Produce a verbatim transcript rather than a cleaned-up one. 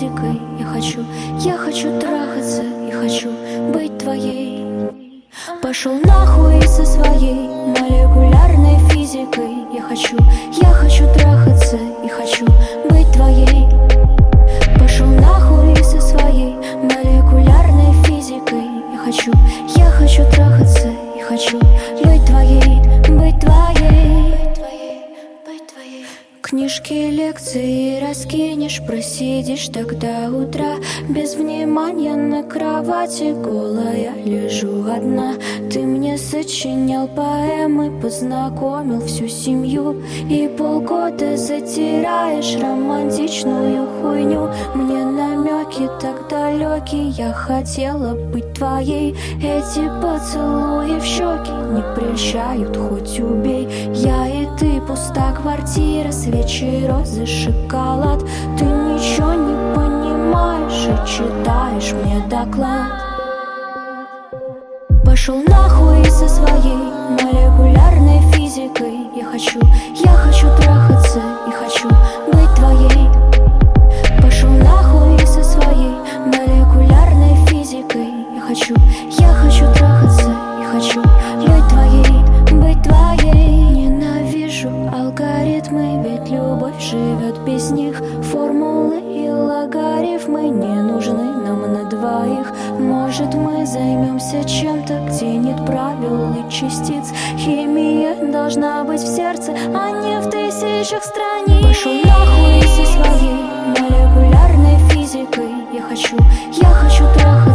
физикой. Я хочу, я хочу трахаться и хочу быть твоей. Пошел нахуй со своей молекулярной физикой. Я хочу, я хочу трахаться и хочу быть твоей. Пошел нахуй со своей молекулярной физикой. Я хочу, я хочу трахаться и хочу быть твоей, быть твоей. Книжки, лекции раскинешь, просидишь так до утра. Без внимания на кровати голая лежу одна. Ты мне сочинял поэмы, познакомил всю семью, и полгода затираешь романтичную хуйню. Мне намеки так далекие, я хотела быть твоей. Эти поцелуи в щеки не прельщают, хоть убей. Я и ты, пуста квартира, свечи, розы, шоколад. Ты ничего не понимаешь и читаешь мне доклад. Пошел нахуй со своей молекулярной физикой. Я хочу, я хочу трахаться и хочу быть твоей. Пошел нахуй со своей молекулярной физикой. Я хочу, я хочу трахаться и хочу быть твоей, быть твоей. Ненавижу алгоритмы, ведь любовь живет без них. Формулы и логарифмы не нужны нам на двоих. Может, мы займемся чем-то, где нет правил и частиц. Химия должна быть в сердце, а не в тысячах страниц. Пошел нахуй со своей молекулярной физикой. Я хочу, я хочу трахаться